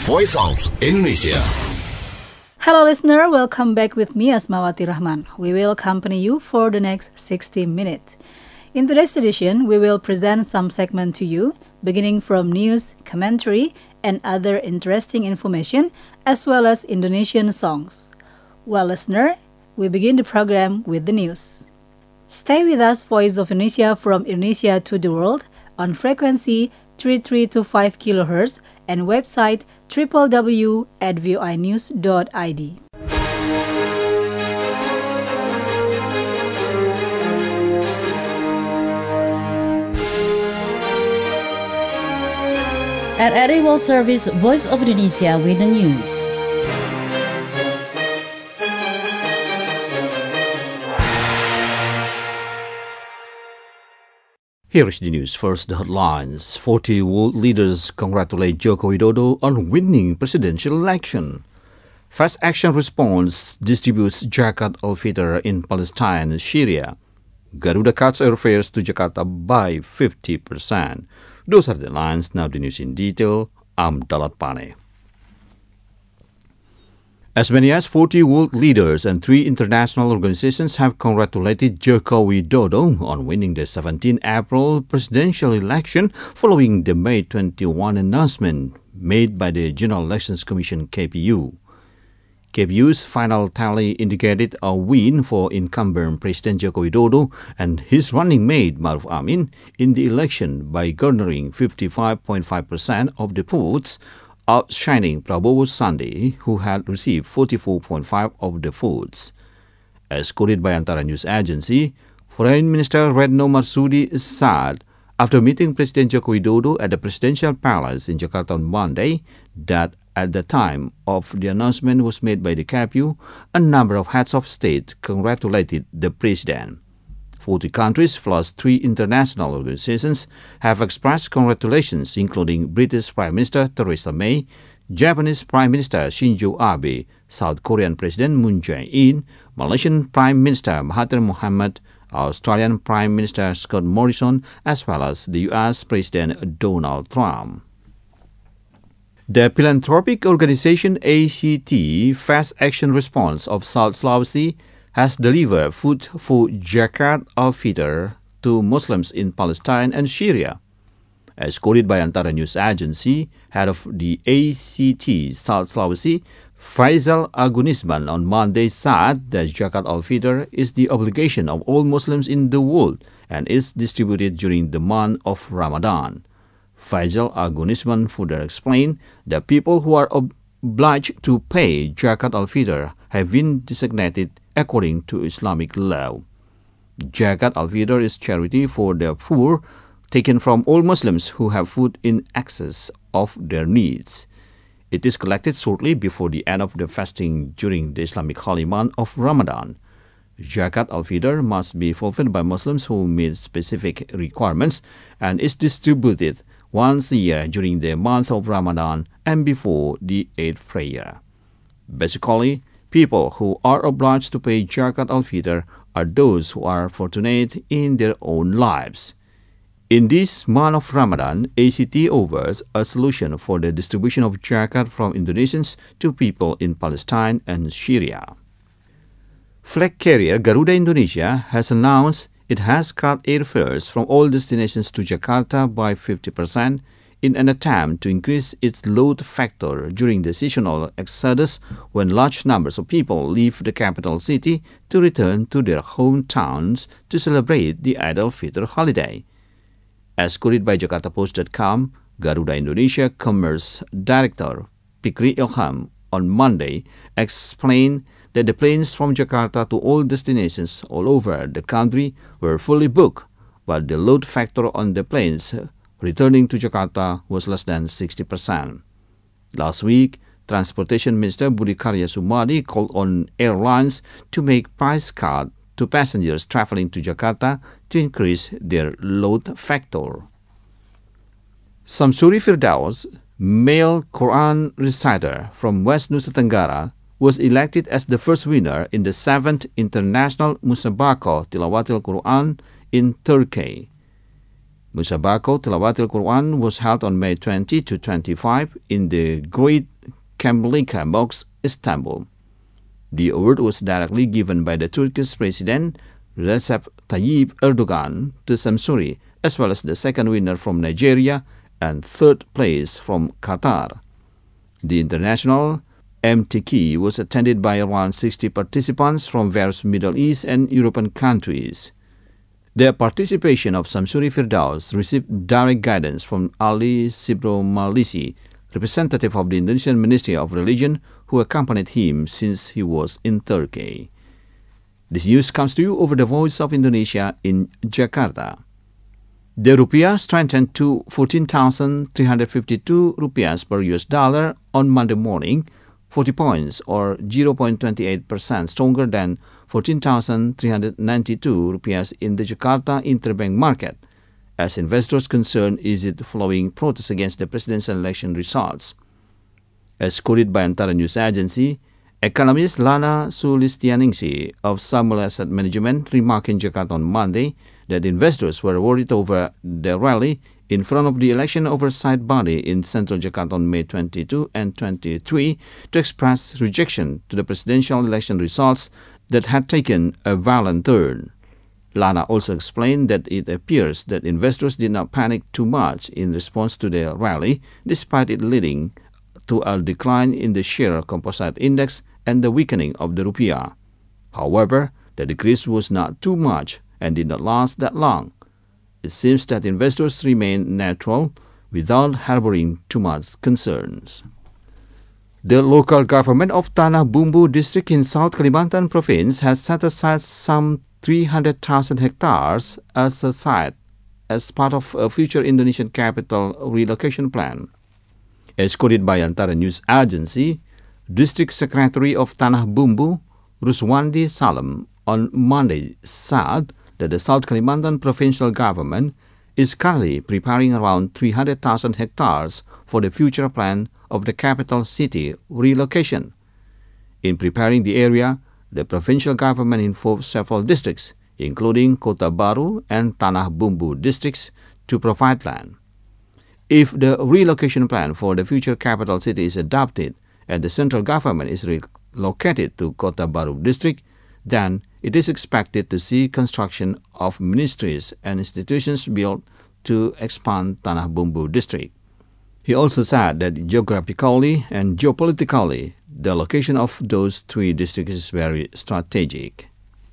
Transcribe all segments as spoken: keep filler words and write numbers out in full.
Voice of Indonesia. Hello listener, welcome back with me Asmawati Rahman. We will accompany you for the next sixty minutes. In today's edition, we will present some segment to you, beginning from news, commentary, and other interesting information, as well as Indonesian songs. Well, listener, we begin the program with the news. Stay with us, Voice of Indonesia from Indonesia to the world, on frequency three three two five kilohertz and website w w w dot v o i news dot i d. At R R I World Service, Voice of Indonesia with the news. Here is the news. First, the headlines. forty world leaders congratulate Joko Widodo on winning presidential election. Fast Action Response distributes Zakat al-Fitr in Palestine and Syria. Garuda cuts airfares to Jakarta by fifty percent. Those are the lines. Now the news in detail. I'm Dalat Pane. As many as forty world leaders and three international organizations have congratulated Joko Widodo on winning the seventeenth of April presidential election following the May twenty-first announcement made by the General Elections Commission K P U. K P U's final tally indicated a win for incumbent President Joko Widodo and his running mate Maruf Amin in the election by garnering fifty-five point five percent of the votes, outshining Prabowo Sandi, who had received forty-four point five percent of the votes. As quoted by Antara News Agency, Foreign Minister Retno Marsudi said, after meeting President Joko Widodo at the Presidential Palace in Jakarta on Monday, that at the time of the announcement was made by the K P U, a number of heads of state congratulated the president. forty countries plus three international organizations have expressed congratulations, including British Prime Minister Theresa May, Japanese Prime Minister Shinzo Abe, South Korean President Moon Jae-in, Malaysian Prime Minister Mahathir Mohamad, Australian Prime Minister Scott Morrison, as well as the U S President Donald Trump. The philanthropic organization A C T, Fast Action Response of South Sulawesi, has delivered food for Zakat al-Fitr to Muslims in Palestine and Syria. As quoted by Antara News Agency, head of the A C T South Sulawesi, Faisal Agunisman, on Monday said that Zakat al-Fitr is the obligation of all Muslims in the world and is distributed during the month of Ramadan. Faisal Agunisman further explained that people who are ob- obliged to pay Zakat al-Fitr have been designated according to Islamic law. Zakat al-Fitr is charity for the poor, taken from all Muslims who have food in excess of their needs. It is collected shortly before the end of the fasting during the Islamic holy month of Ramadan. Zakat al-Fitr must be fulfilled by Muslims who meet specific requirements and is distributed once a year during the month of Ramadan and before the Eid prayer. Basically, people who are obliged to pay Zakat al-Fitr are those who are fortunate in their own lives. In this month of Ramadan, A C T offers a solution for the distribution of Zakat from Indonesians to people in Palestine and Syria. Flag carrier Garuda Indonesia has announced it has cut airfares from all destinations to Jakarta by fifty percent in an attempt to increase its load factor during the seasonal exodus when large numbers of people leave the capital city to return to their hometowns to celebrate the Eid al-Fitr holiday. As quoted by Jakarta Post dot com, Garuda Indonesia Commerce Director Fikri Ilham on Monday explained that the planes from Jakarta to all destinations all over the country were fully booked, but the load factor on the planes returning to Jakarta was less than sixty percent. Last week, Transportation Minister Budi Karya Sumadi called on airlines to make price cut to passengers traveling to Jakarta to increase their load factor. Samsuri Firdaus, male Quran reciter from West Nusa Tenggara, was elected as the first winner in the seventh International Musabaqah Tilawatil Quran in Turkey. Musabaqah Tilawatil Quran was held on May twentieth to twenty-fifth in the Great Kamalika Mosque, Istanbul. The award was directly given by the Turkish President Recep Tayyip Erdogan to Samsuri, as well as the second winner from Nigeria and third place from Qatar. The international M T Q was attended by around sixty participants from various Middle East and European countries. The participation of Samsuri Firdaus received direct guidance from Ali Sibromalisi, representative of the Indonesian Ministry of Religion, who accompanied him since he was in Turkey. This news comes to you over the Voice of Indonesia in Jakarta. The rupiah strengthened to fourteen thousand three hundred fifty-two rupiahs per U S dollar on Monday morning, forty points or zero point two eight percent stronger than fourteen thousand three hundred ninety-two rupiahs in the Jakarta interbank market, as investors' concern eased following protests against the presidential election results. As quoted by Antara News Agency, economist Lana Sulistianingsih of Samuel Asset Management remarked in Jakarta on Monday that investors were worried over the rally in front of the election oversight body in central Jakarta on May twenty-second and twenty-third to express rejection to the presidential election results that had taken a violent turn. Lana also explained that it appears that investors did not panic too much in response to the rally, despite it leading to a decline in the share composite index and the weakening of the rupiah. However, the decrease was not too much and did not last that long. It seems that investors remain neutral without harboring too much concerns. The local government of Tanah Bumbu district in South Kalimantan province has set aside some three hundred thousand hectares as a site as part of a future Indonesian capital relocation plan. As quoted by Antara News Agency, District Secretary of Tanah Bumbu, Ruswandi Salem, on Monday said that the South Kalimantan provincial government is currently preparing around three hundred thousand hectares for the future plan of the capital city relocation. In preparing the area, the provincial government involved several districts, including Kota Baru and Tanah Bumbu districts, to provide land. If the relocation plan for the future capital city is adopted and the central government is relocated to Kota Baru district, then it is expected to see construction of ministries and institutions built to expand Tanah Bumbu district. He also said that geographically and geopolitically, the location of those three districts is very strategic.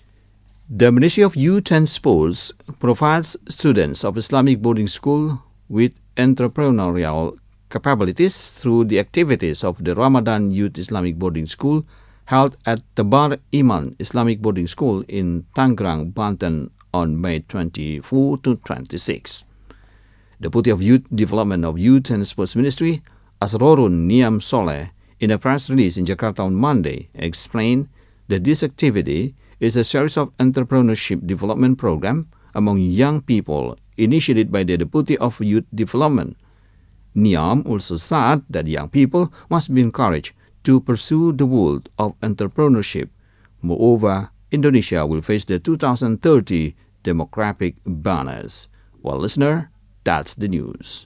The Ministry of Youth and Sports provides students of Islamic boarding school with entrepreneurial capabilities through the activities of the Ramadan Youth Islamic Boarding School held at Tebar Iman Islamic Boarding School in Tangerang, Banten on May twenty-fourth to twenty-sixth. Deputy of Youth Development of Youth and Sports Ministry, Asrorun Niam Soleh, in a press release in Jakarta on Monday, explained that this activity is a series of entrepreneurship development program among young people initiated by the Deputy of Youth Development. Niam also said that young people must be encouraged to pursue the world of entrepreneurship. Moreover, Indonesia will face the two thousand thirty demographic banners. Well, listener, that's the news.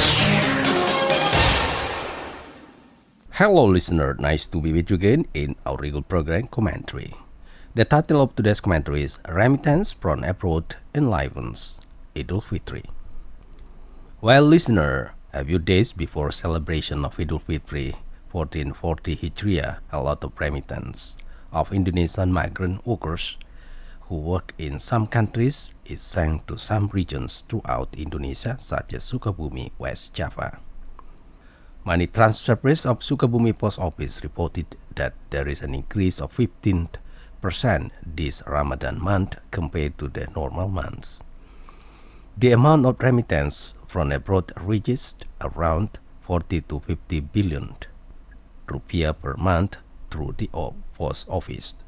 Hello, listener. Nice to be with you again in our regular program commentary. The title of today's commentary is Remittance from Abroad Enlivens Idul Fitri. Well, listener, a few days before celebration of Idul Fitri fourteen forty Hijriah, a lot of remittance of Indonesian migrant workers who work in some countries is sent to some regions throughout Indonesia, such as Sukabumi, West Java. Money transfers of Sukabumi Post Office reported that there is an increase of fifteen percent this Ramadan month compared to the normal months. The amount of remittance from abroad reached around forty to fifty billion rupiah per month through the post office.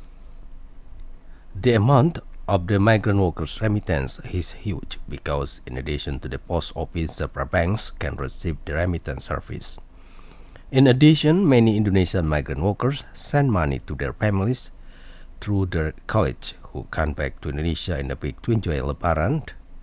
The amount of the migrant workers' remittance is huge because in addition to the post office, several banks can receive the remittance service. In addition, many Indonesian migrant workers send money to their families through their college who come back to Indonesia in a week to enjoy Lebaran.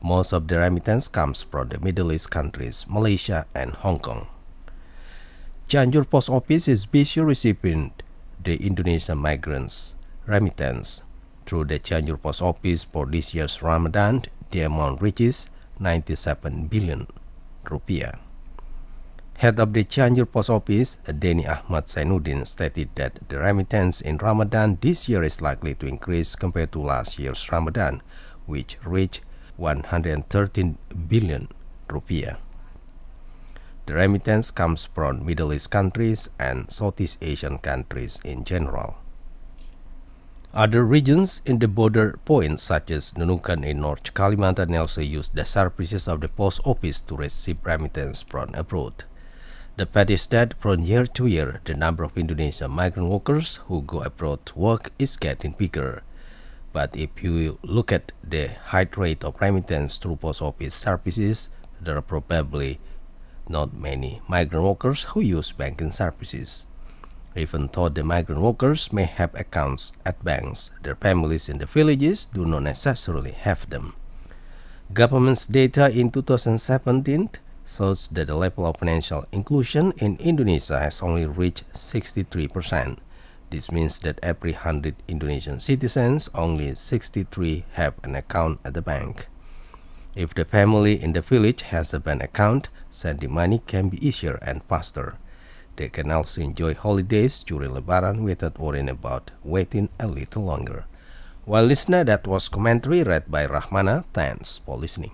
Most of the remittance comes from the Middle East countries, Malaysia and Hong Kong. Cianjur Post Office is busy receiving the Indonesian migrants' remittance. Through the Cianjur Post Office for this year's Ramadan, the amount reaches ninety-seven billion rupiah. Head of the Cianjur Post Office, Denny Ahmad Zainuddin, stated that the remittance in Ramadan this year is likely to increase compared to last year's Ramadan, which reached one hundred thirteen billion rupiah. The remittance comes from Middle East countries and Southeast Asian countries in general. Other regions in the border points such as Nunukan in North Kalimantan also use the services of the post office to receive remittance from abroad. The fact is that from year to year, the number of Indonesian migrant workers who go abroad to work is getting bigger. But if you look at the high rate of remittance through post office services, there are probably not many migrant workers who use banking services. Even though the migrant workers may have accounts at banks, their families in the villages do not necessarily have them. Government's data in two thousand seventeen shows that the level of financial inclusion in Indonesia has only reached sixty-three percent. This means that every one hundred Indonesian citizens, only sixty-three have an account at the bank. If the family in the village has a bank account, sending money can be easier and faster. They can also enjoy holidays during Lebaran without worrying about waiting a little longer. Well, listener, that was commentary read by Rahmana. Thanks for listening.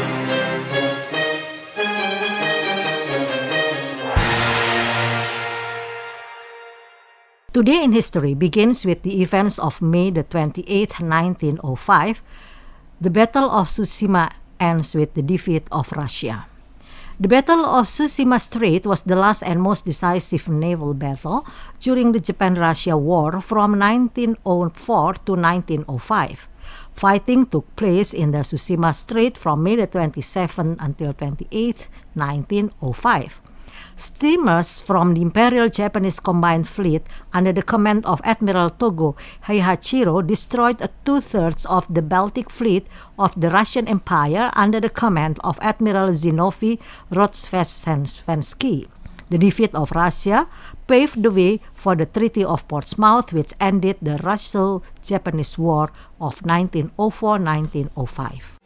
Today in History begins with the events of May the twenty-eighth, nineteen oh five. The Battle of Tsushima ends with the defeat of Russia. The Battle of Tsushima Strait was the last and most decisive naval battle during the Japan-Russia War from nineteen oh four to nineteen oh five. Fighting took place in the Tsushima Strait from May the twenty-seventh until twenty-eighth, nineteen oh five. Steamers from the Imperial Japanese Combined Fleet under the command of Admiral Togo Heihachiro destroyed two-thirds of the Baltic Fleet of the Russian Empire under the command of Admiral Zinovy Rozhestvensky. The defeat of Russia paved the way for the Treaty of Portsmouth, which ended the Russo-Japanese War of nineteen oh four to nineteen oh five.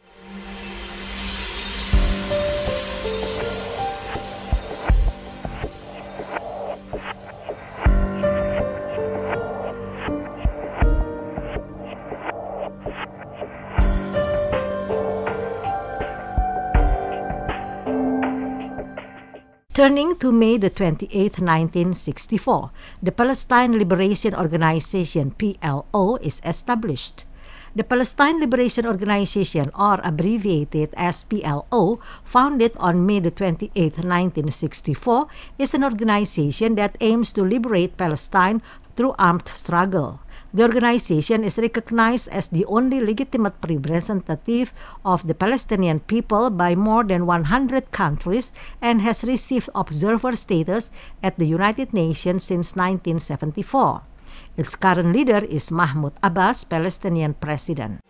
Turning to May the twenty-eighth, nineteen sixty-four, the Palestine Liberation Organization P L O is established. The Palestine Liberation Organization, or abbreviated as P L O, founded on May the twenty-eighth, nineteen sixty-four, is an organization that aims to liberate Palestine through armed struggle. The organization is recognized as the only legitimate representative of the Palestinian people by more than one hundred countries and has received observer status at the United Nations since nineteen seventy-four. Its current leader is Mahmoud Abbas, Palestinian president.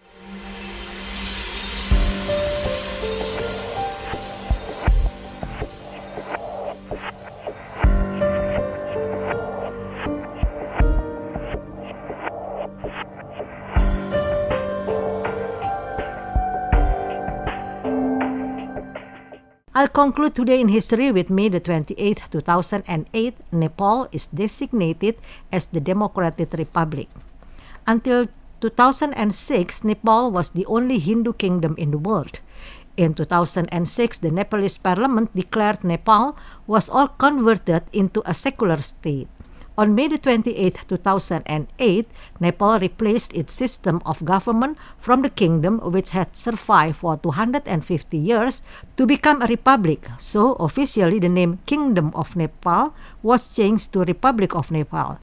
I'll conclude today in history with May the twenty-eighth, two thousand eight. Nepal is designated as the Democratic Republic. Until two thousand six, Nepal was the only Hindu kingdom in the world. In two thousand six, the Nepalese parliament declared Nepal was all converted into a secular state. On May the twenty-eighth, two thousand eight, Nepal replaced its system of government from the kingdom, which had survived for two hundred fifty years, to become a republic. So, officially, the name Kingdom of Nepal was changed to Republic of Nepal.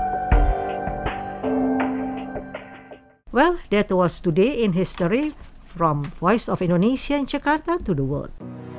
Well, that was today in history from Voice of Indonesia in Jakarta to the world.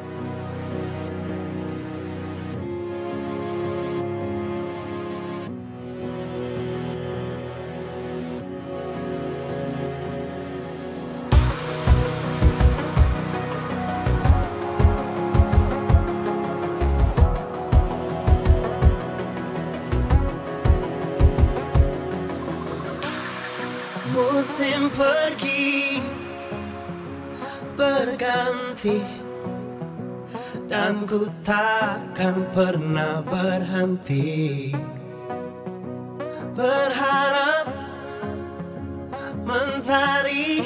Musim pergi berganti dan ku takkan pernah berhenti berharap mentari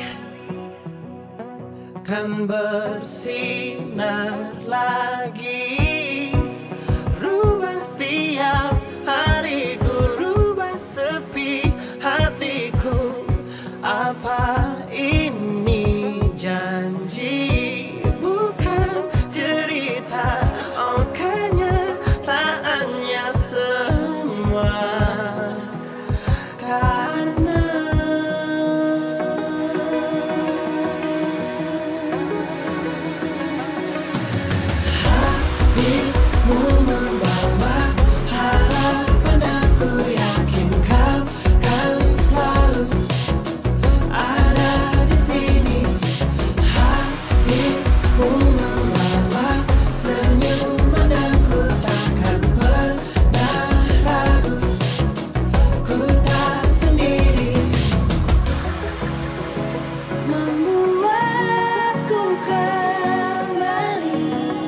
kan bersinar lagi. Rubah tiap hariku, rubah sepi hatiku. Apa ini janji bukan cerita? Oh kenyataannya semua karena hatimu membawa harapan. Aku yakin kau kan selalu ada di sini. Hatimu membawa senyuman dan ku takkan pernah ragu. Ku tak sendiri. Membuatku kembali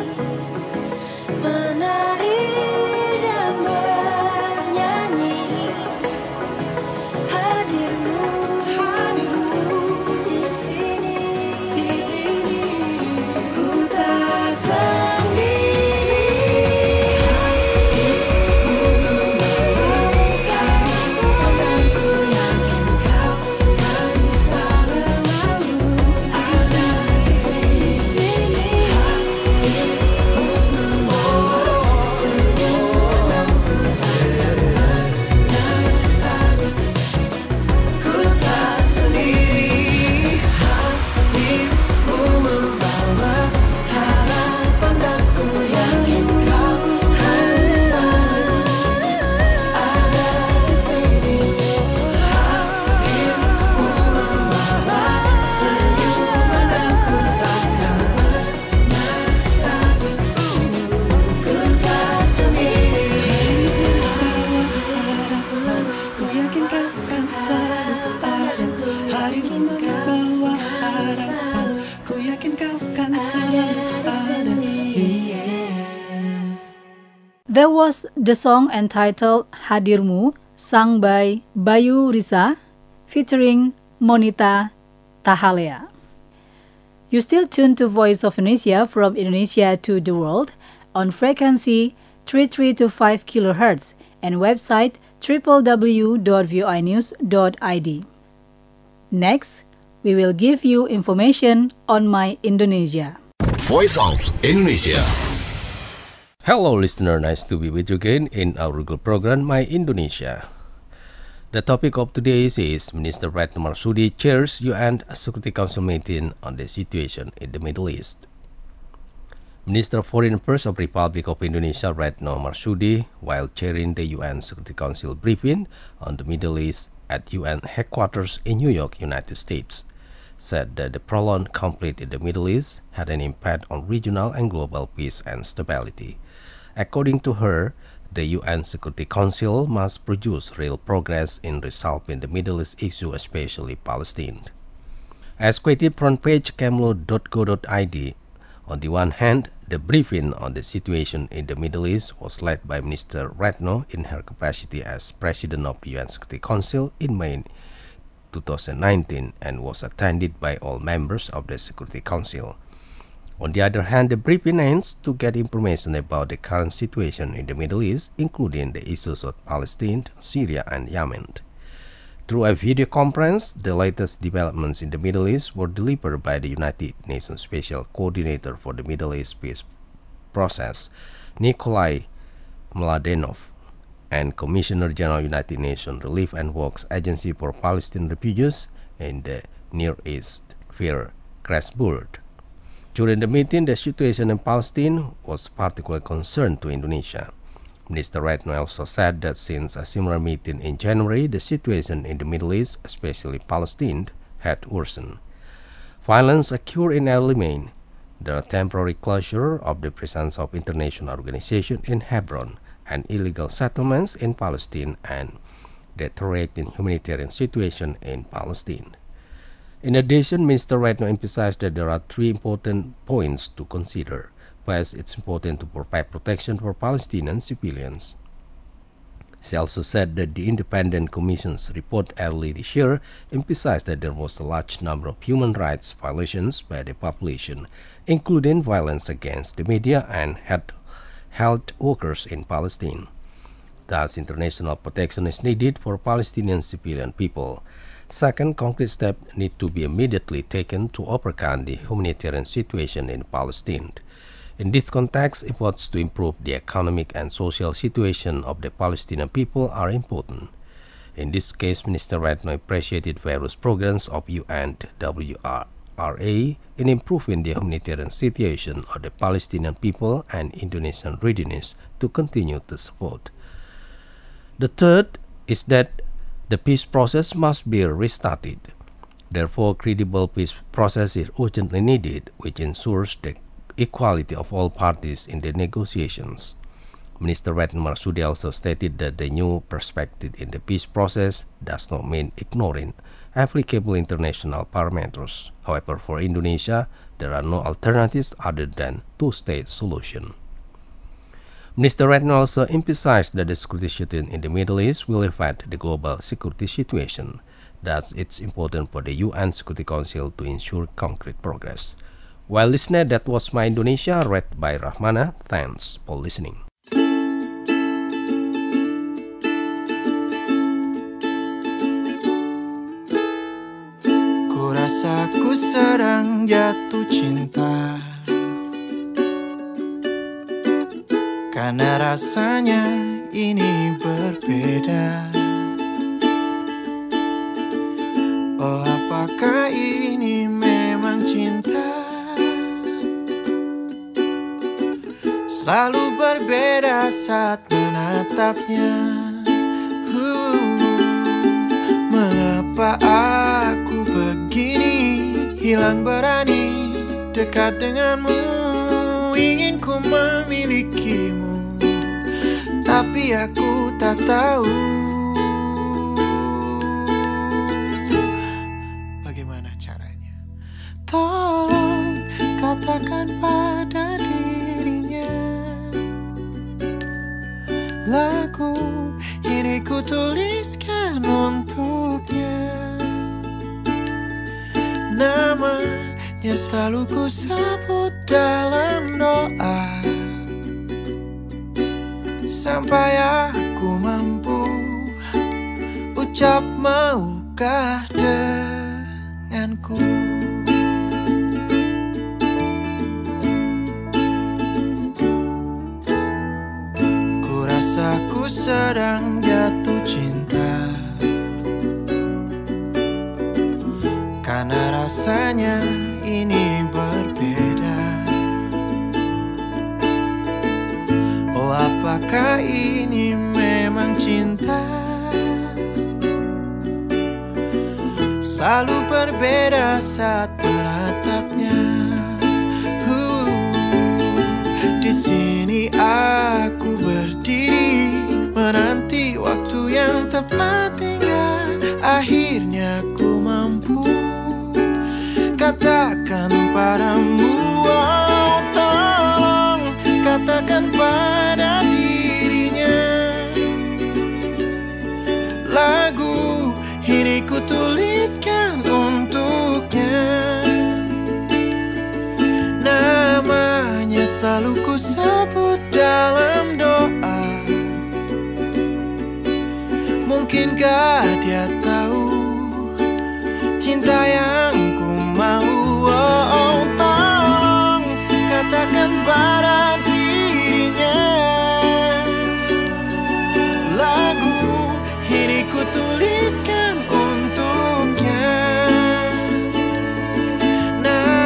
menari dan bernyanyi. Hadirmu, hadirmu di sini, di sini. Ku tak sendiri. Bukan dan ku yakin kau kan selalu ada di sini, di sini. Ku tak sendiri. Hatimu membawa harapan dan ku yakin kau kan selalu ada di sini. Hatimu membawa senyuman dan ku takkan pernah ragu. Ku tak sendiri. Ku yakin kau kan selalu ada. Harimu membawa harapan. Ku yakin kau kan selalu ada. Yeah. That was the song entitled Hadirmu, sung by Bayu Risa, featuring Monita Tahalea. You still tuned to Voice of Indonesia from Indonesia to the world on frequency three three two five kilohertz and website w w w dot v o i news dot i d. Next, we will give you information on My Indonesia. Voice of Indonesia. Hello listener, nice to be with you again in our regular program My Indonesia. The topic of today is Minister Retno Marsudi chairs U N Security Council meeting on the situation in the Middle East. Minister of Foreign Affairs of Republic of Indonesia Retno Marsudi, while chairing the U N Security Council briefing on the Middle East at U N headquarters in New York, United States, said that the prolonged conflict in the Middle East had an impact on regional and global peace and stability. According to her, the U N Security Council must produce real progress in resolving the Middle East issue, especially Palestine. As quoted from page camlo dot co dot i d, on the one hand, the briefing on the situation in the Middle East was led by Minister Retno in her capacity as President of the U N Security Council in May twenty nineteen and was attended by all members of the Security Council. On the other hand, the briefing aims to get information about the current situation in the Middle East, including the issues of Palestine, Syria, and Yemen. Through a video conference, the latest developments in the Middle East were delivered by the United Nations Special Coordinator for the Middle East Peace Process, Nikolai Mladenov, and Commissioner General United Nations Relief and Works Agency for Palestinian Refugees in the Near East, Fir Strasbourg. During the meeting, the situation in Palestine was particularly concern to Indonesia. Minister Retno also said that since a similar meeting in January, the situation in the Middle East, especially Palestine, had worsened. Violence occurred in early May, the temporary closure of the presence of international organizations in Hebron, and illegal settlements in Palestine, and deteriorating humanitarian situation in Palestine. In addition, Minister Retno emphasized that there are three important points to consider. First, it's important to provide protection for Palestinian civilians. She also said that the Independent Commission's report early this year emphasized that there was a large number of human rights violations by the population, including violence against the media and health workers in Palestine. Thus, international protection is needed for Palestinian civilian people. Second, concrete steps need to be immediately taken to overcome the humanitarian situation in Palestine. In this context, efforts to improve the economic and social situation of the Palestinian people are important. In this case, Minister Retno appreciated various programs of U N W R A in improving the humanitarian situation of the Palestinian people and Indonesian readiness to continue to support. The third is that the peace process must be restarted. Therefore, credible peace process is urgently needed, which ensures the equality of all parties in the negotiations. Minister Retno Marsudi also stated that the new perspective in the peace process does not mean ignoring applicable international parameters. However, for Indonesia, there are no alternatives other than two-state solution. Minister Retno also emphasized that the security situation in the Middle East will affect the global security situation. Thus, it's important for the U N Security Council to ensure concrete progress. Well, listener, that was My Indonesia, read by Rahmana. Thanks for listening. Ku rasa ku sedang jatuh cinta, karena rasanya ini berbeda. Oh, apakah ini memang cinta? Selalu berbeda saat menatapnya. uh, Mengapa aku begini, hilang berani dekat denganmu? Ingin ku memilikimu, tapi aku tak tahu bagaimana caranya. Tolong katakan pada dirinya, lagu ini ku tuliskan untuknya. Namanya selalu ku sebut dalam doa, sampai aku mampu ucap maukah denganku. Ku rasa ku sedang jatuh cinta, karena rasanya ini berbeda. Oh, apakah ini memang cinta? Selalu berbeda saat menatapnya. uh, Di sini aku berdiri, menanti waktu yang tepat hingga akhirnya ku mampu katakan padamu. Oh, tolong katakan pada dirinya, lagu ini ku tuliskan untuknya. Namanya selalu ku sebut dalam doa. Mungkinkah dia tahu cinta yang ku mau? Oh, oh, tolong katakan pada dirinya, lagu ini ku tuliskan untuknya. Nah,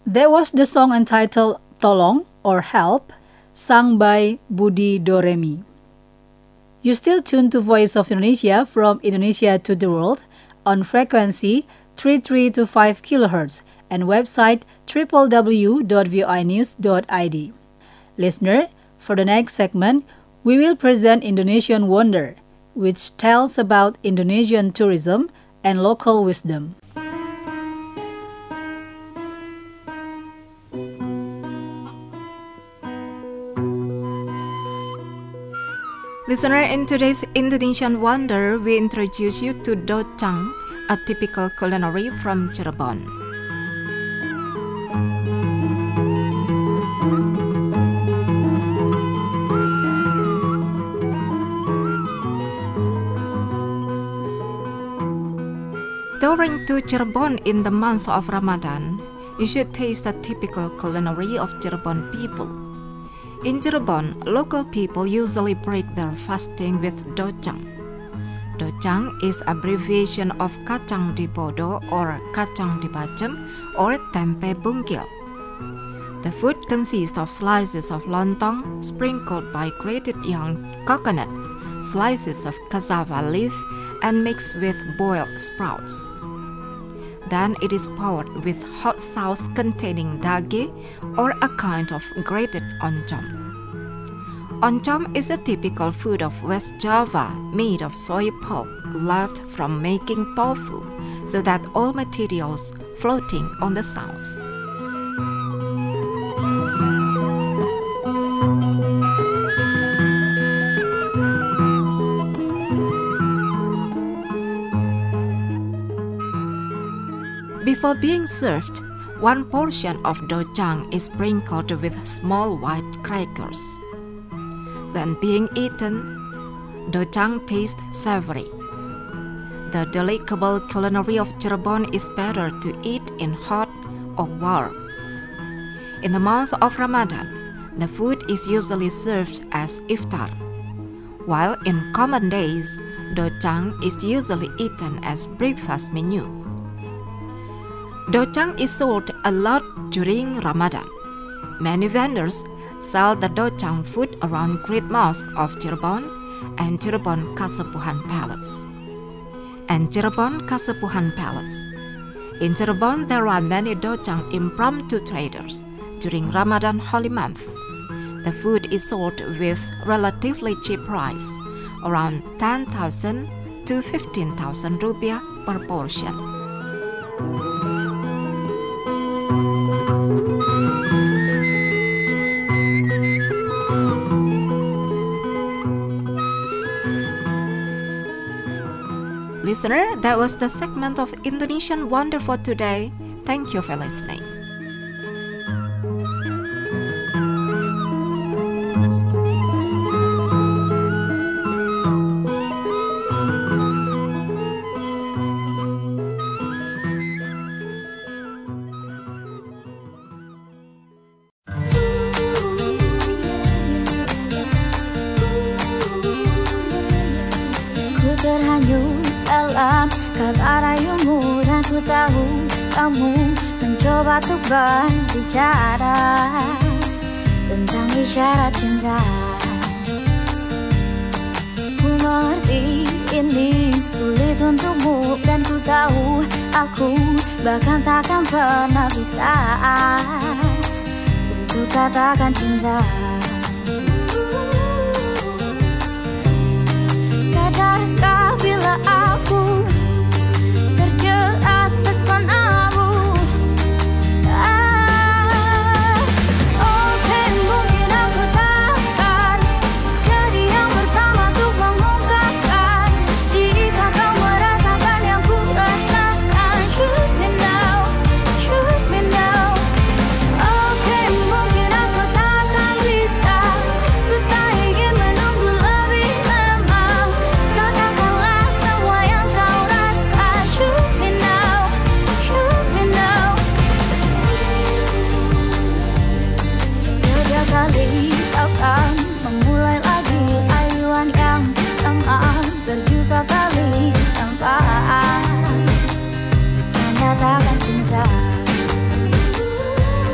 That was the song entitled Tolong or Help, sung by Budi Doremi. You still tuned to Voice of Indonesia from Indonesia to the World on frequency three three two five kilohertz and website w w w dot voi news dot i d. Listener, for the next segment, we will present Indonesian Wonder, which tells about Indonesian tourism and local wisdom. Listener, in today's Indonesian Wonder, we introduce you to docang, a typical culinary from Cirebon. Touring to Cirebon in the month of Ramadan, you should taste the typical culinary of Cirebon people. In Cirebon, local people usually break their fasting with docang. Docang is abbreviation of kacang di bodo or kacang di bacem or tempe bungkil. The food consists of slices of lontong sprinkled by grated young coconut, slices of cassava leaf, and mixed with boiled sprouts. Then it is poured with hot sauce containing dage or a kind of grated oncom. Oncom is a typical food of West Java made of soy pulp left from making tofu so that all materials floating on the sauce. Before being served, one portion of docang is sprinkled with small white crackers. When being eaten, docang tastes savory. The delectable culinary of Cirebon is better to eat in hot or warm. In the month of Ramadan, the food is usually served as iftar, while in common days, docang is usually eaten as breakfast menu. Docang is sold a lot during Ramadan. Many vendors sell the docang food around Great Mosque of Cirebon and Cirebon Kasepuhan Palace. And Cirebon Kasepuhan Palace. In Cirebon, there are many docang impromptu traders during Ramadan holy month. The food is sold with relatively cheap price, around ten thousand to fifteen thousand rupiah per portion. Listener, that was the segment of Indonesian Wonder for today. Thank you for listening. Ku terhanyut dalam kata rayumu dan ku tahu kamu mencoba untuk berbicara tentang isyarat cinta. Ku mengerti ini sulit untukmu dan ku tahu aku bahkan takkan pernah bisa untuk katakan cinta. Sadarkah bila aku terjerat pesonamu? Ah, oke, mungkin aku takkan jadi yang pertama untuk mengungkapkan jika kau merasakan yang ku rasakan. Shoot me now, shoot me now. Oke, mungkin aku takkan bisa, ku tak ingin menunggu lebih lama. Katakanlah semua yang kau rasa. Shoot me now, shoot me now. Setiap kali akan memulai lagi ayuan yang sama, berjuta kali tanpa bisa nyatakan cinta.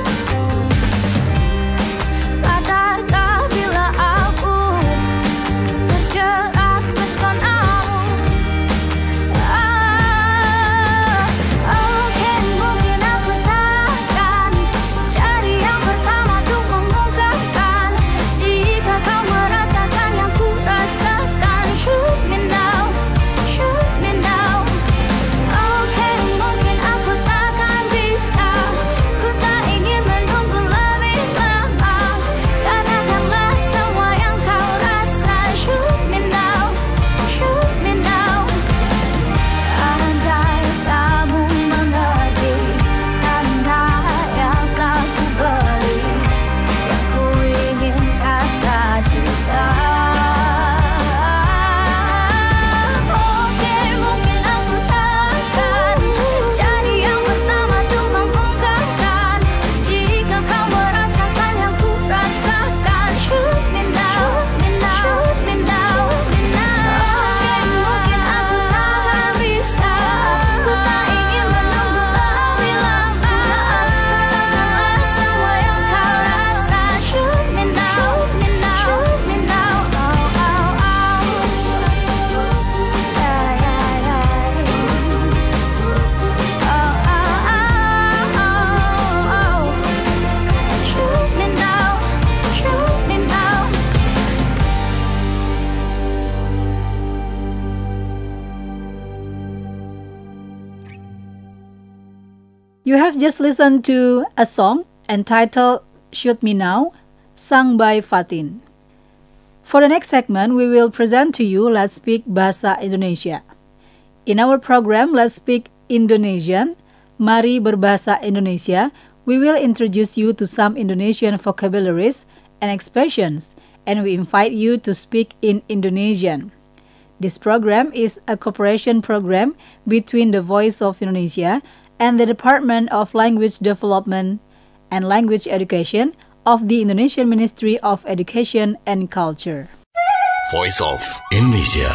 You have just listened to a song entitled Shoot Me Now, sung by Fatin. For the next segment, we will present to you Let's Speak Bahasa Indonesia. In our program, Let's Speak Indonesian, Mari Berbahasa Indonesia, we will introduce you to some Indonesian vocabularies and expressions, and we invite you to speak in Indonesian. This program is a cooperation program between the Voice of Indonesia and the Department of Language Development and Language Education of the Indonesian Ministry of Education and Culture. Voice of Indonesia.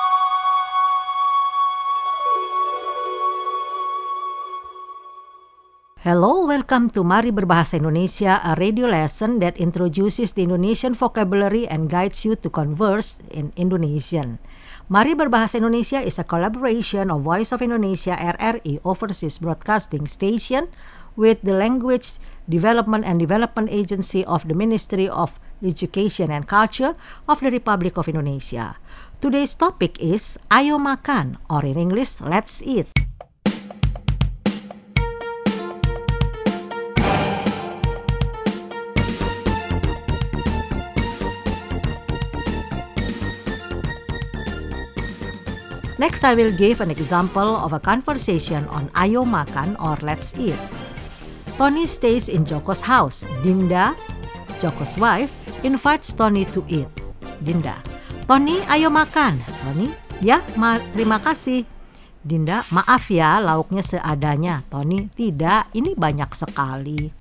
Hello, welcome to Mari Berbahasa Indonesia, a radio lesson that introduces the Indonesian vocabulary and guides you to converse in Indonesian. Mari Berbahasa Indonesia is a collaboration of Voice of Indonesia R R I Overseas Broadcasting Station with the Language Development and Development Agency of the Ministry of Education and Culture of the Republic of Indonesia. Today's topic is Ayo Makan, or in English, Let's Eat. Next, I will give an example of a conversation on Ayo Makan or Let's Eat. Tony stays in Joko's house. Dinda, Joko's wife, invites Tony to eat. Dinda, Tony, ayo makan. Tony, ya, ma- terima kasih. Dinda, maaf ya, lauknya seadanya. Tony, tidak, ini banyak sekali.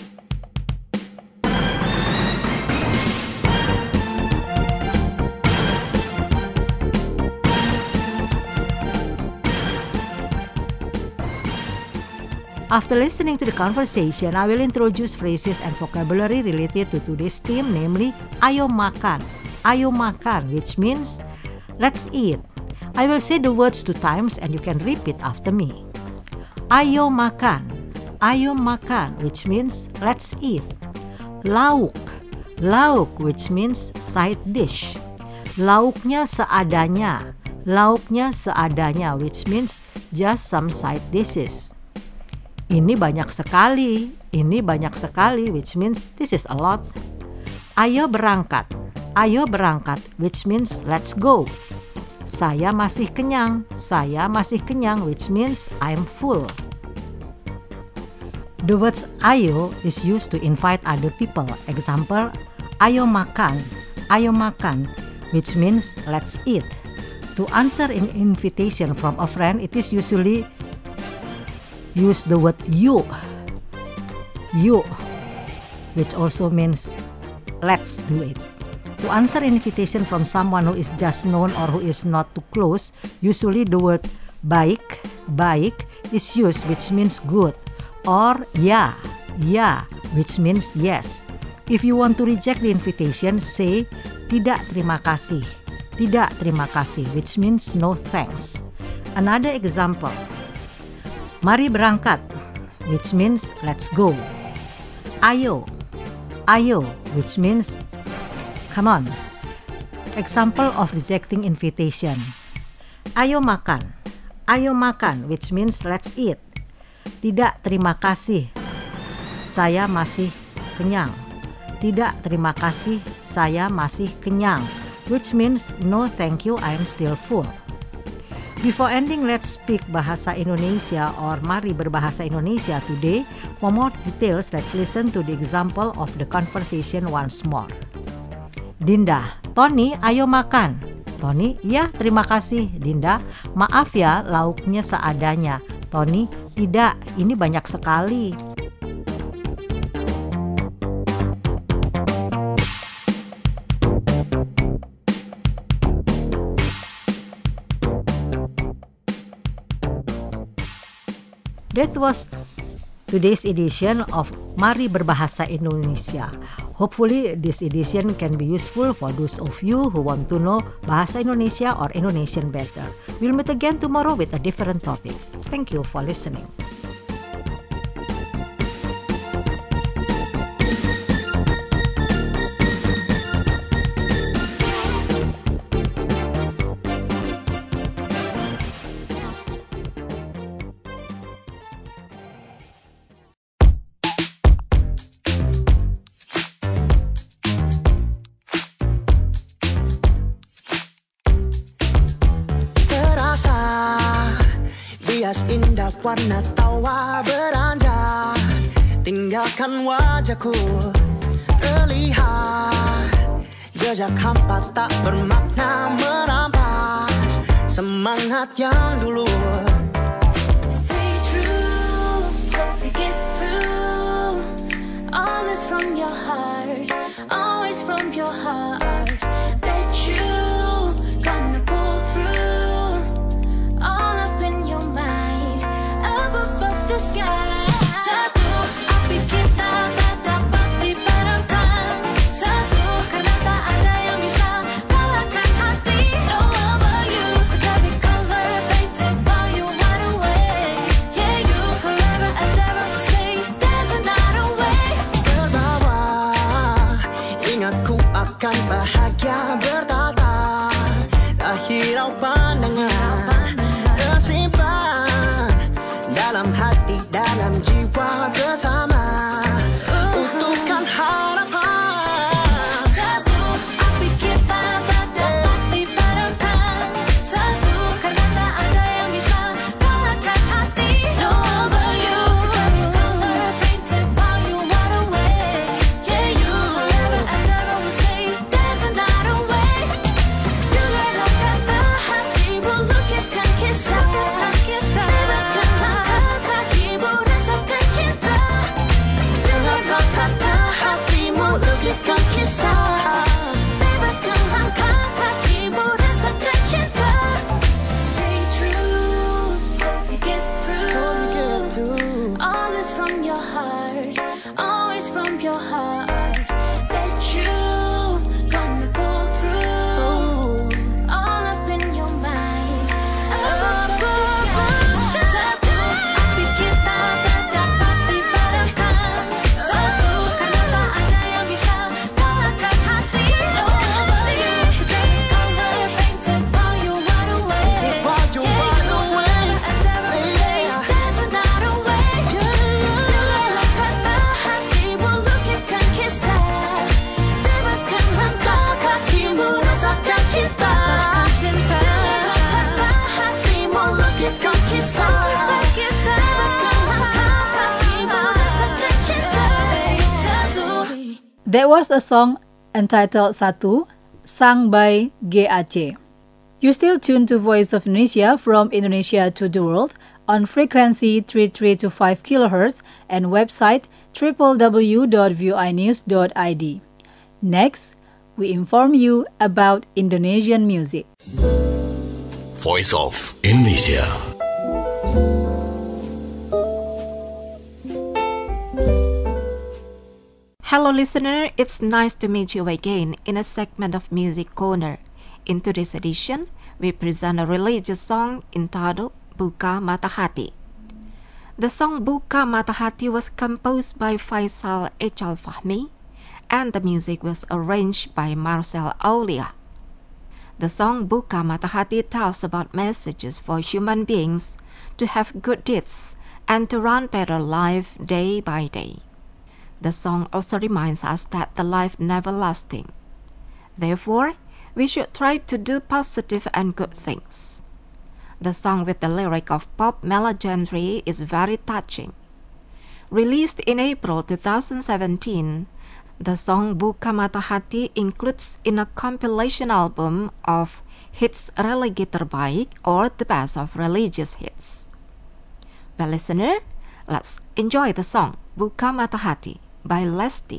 After listening to the conversation, I will introduce phrases and vocabulary related to today's theme, namely Ayo Makan. Ayo Makan, which means let's eat. I will say the words two times and you can repeat after me. Ayo Makan. Ayo Makan, which means let's eat. Lauk. Lauk, which means side dish. Lauknya seadanya. Lauknya seadanya, which means just some side dishes. Ini banyak sekali, ini banyak sekali, which means this is a lot. Ayo berangkat, ayo berangkat, which means let's go. Saya masih kenyang, saya masih kenyang, which means I'm full. The words ayo is used to invite other people. Example, ayo makan, ayo makan, which means let's eat. To answer an invitation from a friend, it is usually use the word you, you, which also means let's do it. To answer an invitation from someone who is just known or who is not too close, usually the word baik, baik is used, which means good, or ya, ya, which means yes. If you want to reject the invitation, say tidak terima kasih, tidak terima kasih, which means no thanks. Another example, mari berangkat, which means let's go. Ayo, ayo, which means come on. Example of rejecting invitation. Ayo makan, ayo makan, which means let's eat. Tidak terima kasih, saya masih kenyang. Tidak terima kasih, saya masih kenyang, which means no thank you, I'm still full. Before ending Let's Speak Bahasa Indonesia or Mari Berbahasa Indonesia today, for more details, let's listen to the example of the conversation once more. Dinda, Tony, ayo makan. Tony, ya terima kasih. Dinda, maaf ya, lauknya seadanya. Tony, tidak, ini banyak sekali. That was today's edition of Mari Berbahasa Indonesia. Hopefully this edition can be useful for those of you who want to know Bahasa Indonesia or Indonesian better. We'll meet again tomorrow with a different topic. Thank you for listening. Hias indah warna tawa beranjak, tinggalkan wajahku terlihat. Jejak hampa tak bermakna merampas semangat yang dulu. Stay true, get through. All is from your heart, always from your heart. Bet you gonna pull through. All up in your mind, up above the sky. Satu api kita tak dapat dipadamkan. Satu karena tak ada yang bisa kalahkan hati. All over you, could be color painted while you hide away. Yeah, you forever and ever stay. There's another way. Terbawa, ingat ku akan bahagia bertata. Tak hirau pandangan, tersimpan dalam hati, dalam jiwa bersama. Untukkan harapan. Satu api kita tak dapat dipadamkan. Satu karena tak ada yang bisa kalahkan hati. All over you, every color painted while you hide away. Yeah, you forever and ever will stay. There's another way. Dengarlah kata hatimu, lukiskan kisah. Bebaskan langkah kakimu, rasakan cinta. Dengarlah kata hatimu, lukiskan kisah. Bebaskan langkah kakimu, rasakan cinta. Stay true, get through. All is from your heart, always from your heart. Bet you gonna pull through. All up in your mind, up above the sky. Satu api kita tak dapat dipadamkan. Satu karena tak ada yang bisa kalahkan hati. All over you, every color painted while you hide away. While you hide away. And ever will stay. There's another way. Dengarlah kata hatimu, lukiskan kisah. Bebaskan langkah kakimu, rasakan cinta. Dengarlah kata hatimu, lukiskan kisah. Bebaskan langkah kakimu, rasakan cinta. Satu. That was a song entitled Satu, sung by G A C. You still tuned to Voice of Indonesia from Indonesia to the world on frequency three three two five kilohertz and website w w w dot v o i news dot i d. Next, we inform you about Indonesian music. Voice of Indonesia. Hello listener, it's nice to meet you again in a segment of Music Corner. In today's edition, we present a religious song entitled Buka Mata Hati. The song Buka Mata Hati was composed by Faisal Echal Fahmi and the music was arranged by Marcel Aulia. The song Buka Mata Hati tells about messages for human beings to have good deeds and to run better life day by day. The song also reminds us that the life never lasting. Therefore, we should try to do positive and good things. The song with the lyric of pop melogenre is very touching. Released in April two thousand seventeen, the song Buka Mata Hati includes in a compilation album of hits religi terbaik or the best of religious hits. Well, listener, let's enjoy the song Buka Mata Hati by Lesti.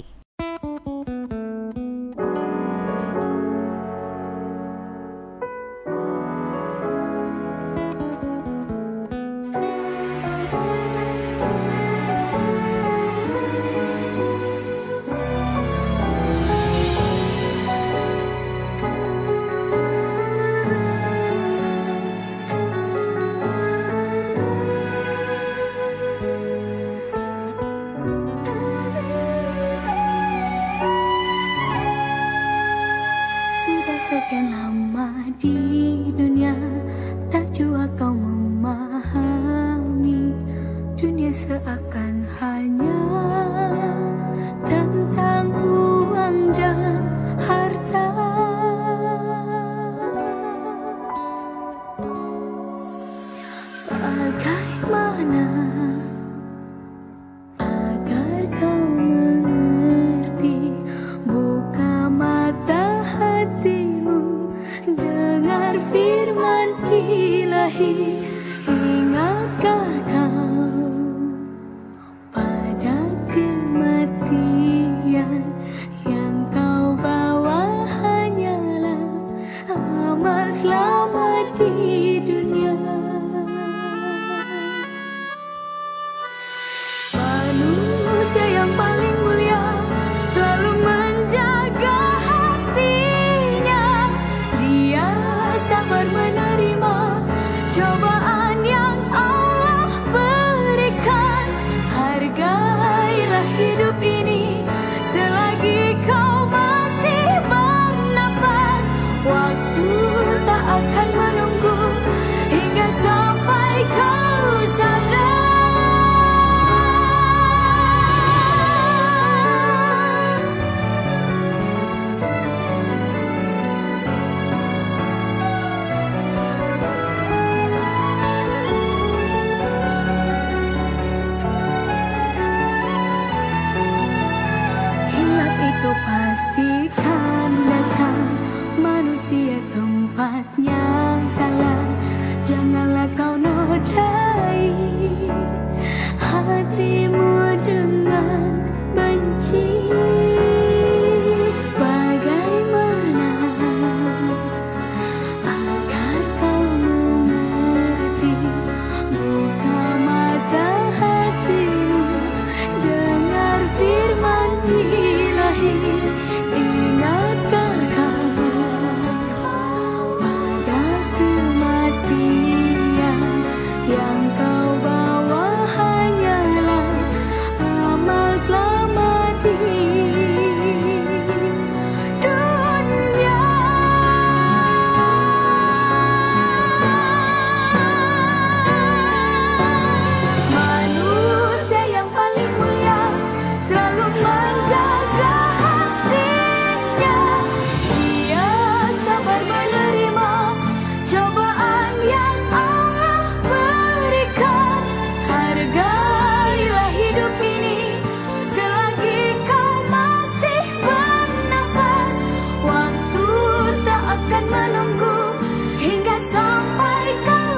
Sekian lama di dunia, tak jua kau memahami. Dunia seakan hanya tentang uang dan harta. Bagai ilahi, ingatkah kau pada kematian yang kau bawa hanyalah amal selamat di dunia. Manusia yang paling mulia selalu menjaga hatinya. Dia sabar menerima cobaan yang Allah berikan. Hargailah hidup ini selagi kau masih bernafas. Waktu tak akan menunggu hingga sampai kau sadar. Hilaf itu pastikan datang, manusia tempatnya salah. Janganlah kau nodai hatimu dengan benci. Bagaimana agar kau mengerti? Buka mata hatimu, dengar firman ilahi. Ingatkah kau pada kematian yang kau bawa hanyalah amal selamat di dunia. Manusia yang paling mulia selalu menjaga hatinya. Dia sabar menerima cobaan yang Allah berikan. Hargailah hidup ini selagi kau masih bernafas. Waktu tak akan menunggu hingga sampai kau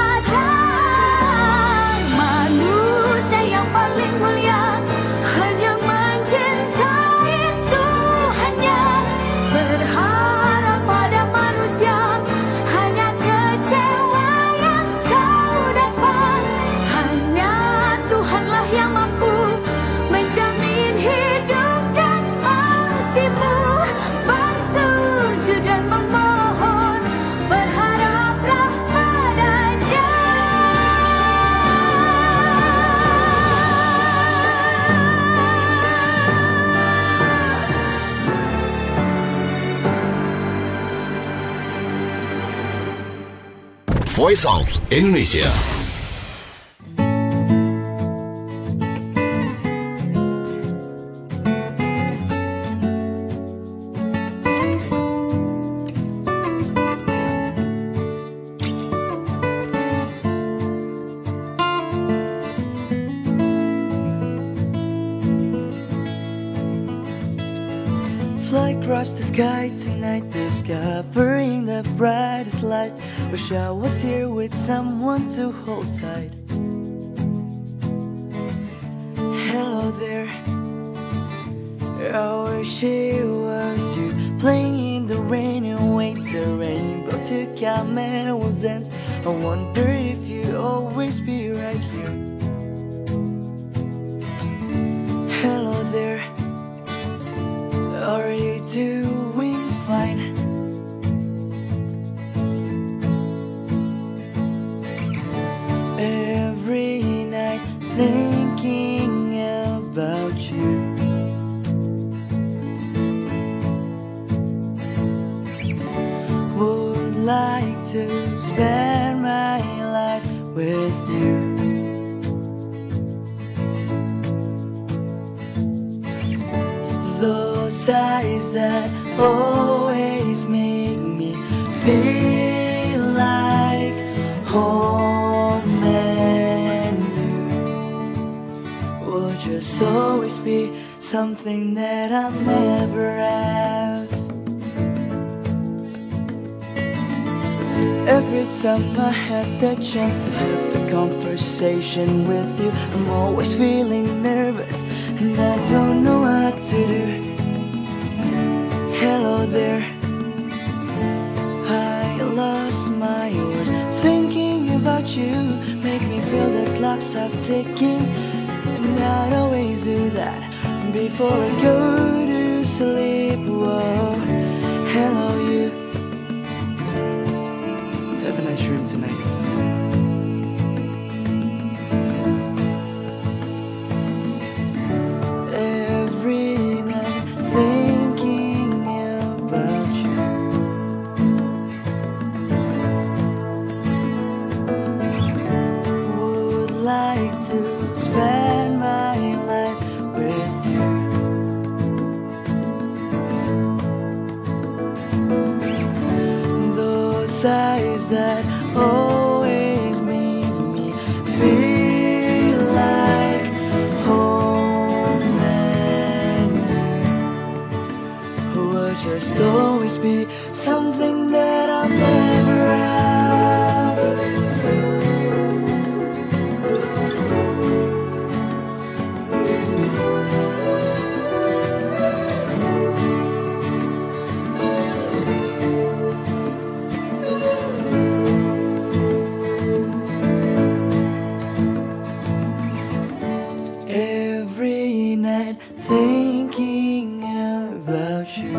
sadar. Manusia yang paling mulia hanya mencintai Tuhannya. Berharap pada manusia hanya kecewa yang kau dapat. Hanya Tuhanlah yang mampu menjamin hidup dan matimu. Bersujud dan memohon, berharaplah padanya. Voice of Indonesia. Fly across the sky tonight, discovering the brightest light. Wish I was here with someone to hold tight. Hello there, I wish it was you, playing in the rain and wait the rainbow to come and we'll dance. I wonder if you'll always be right here. Hello there, are you doing fine? Every night thinking about you. Would like to spend my life with you. Those eyes that always make me feel like home and you will just always be something that I'll never have. Every Every time I had the chance to have a conversation with you, I'm always feeling nervous and I don't know what to do. Hello there, I lost my words. Thinking about you make me feel the clock stop ticking, and I always do that before I go to sleep. Whoa, hello you, have a nice dream tonight. Every night thinking about you, would like to spend my life with you. Those eyes that always make me feel like home, and you would just always be something that I'll never have. Every night thinking about you.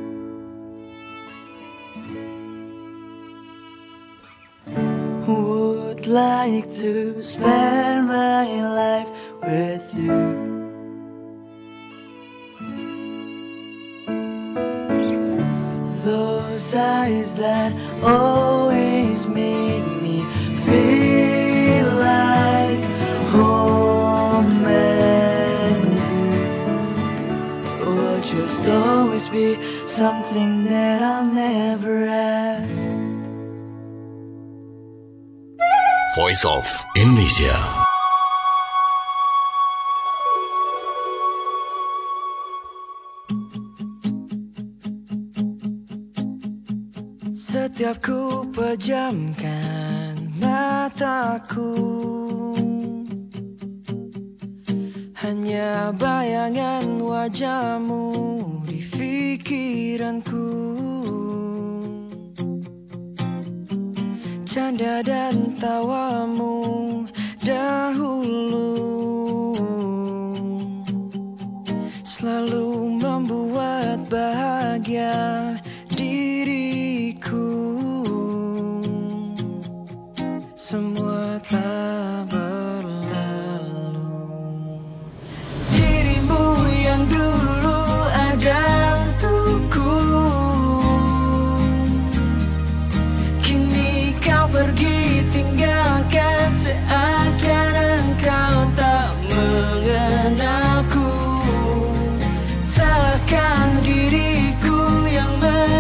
Would like to spend my life with you. Those eyes that always make me feel like home, and you will just always be something that I'll never have. Voice of Indonesia. Setiap ku pejamkan mataku, hanya bayangan wajahmu di pikiranku. Canda dan tawamu dahulu selalu membuat bahagia diriku. Semua telah berlalu. Dirimu yang dulu ada untukku, kini kau pergi tinggalkan, seakan engkau tak mengenalku. Salahkan diriku yang men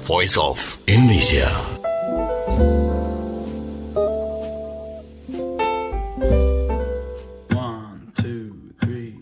Voice of Indonesia. One, two, three.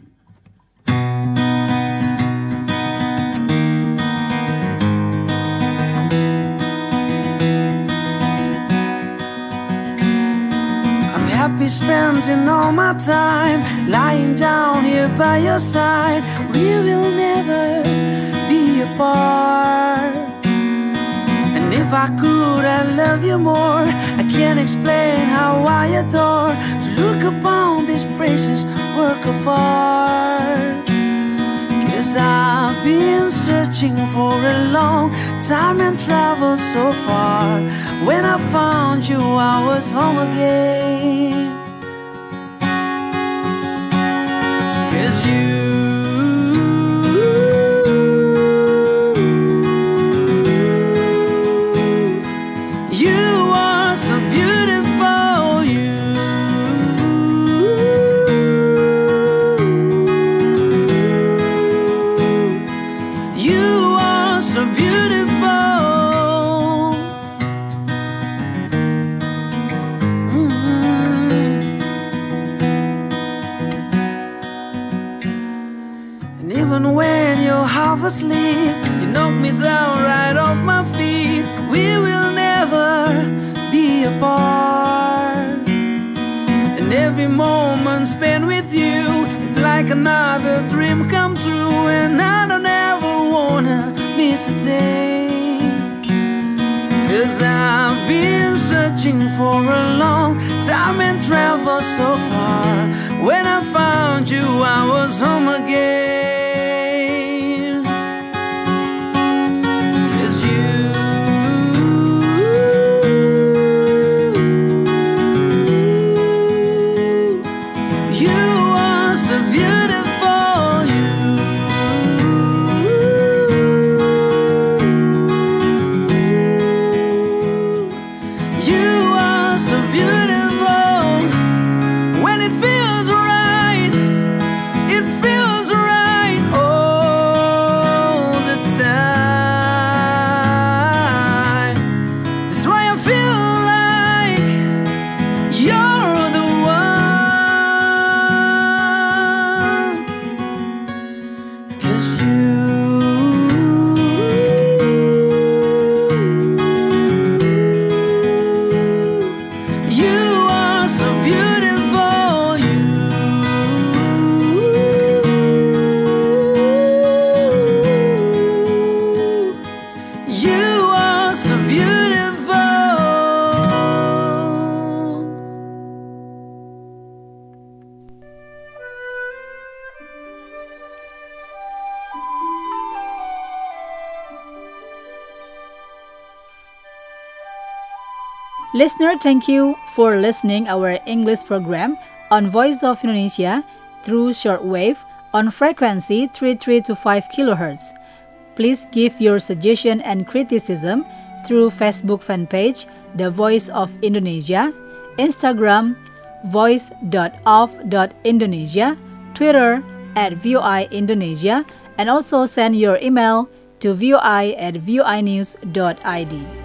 I'm happy spending all my time lying down here by your side. We will never be apart. And if I could, I'd love you more. I can't explain how I adore to look upon this precious work of art. Cause I've been searching for a long time and traveled so far. When I found you, I was home again. Cause you asleep, you knock me down right off my feet. We will never be apart. And every moment spent with you is like another dream come true. And I don't ever wanna miss a thing. Cause I've been searching for a long time and traveled so far. When I found you, I was home again. Listener, thank you for listening our English program on Voice of Indonesia through shortwave on frequency three three two five kilohertz. Please give your suggestion and criticism through Facebook fan page The Voice of Indonesia, Instagram voice dot of dot indonesia, Twitter at V O I Indonesia, and also send your email to voi at voinews dot id.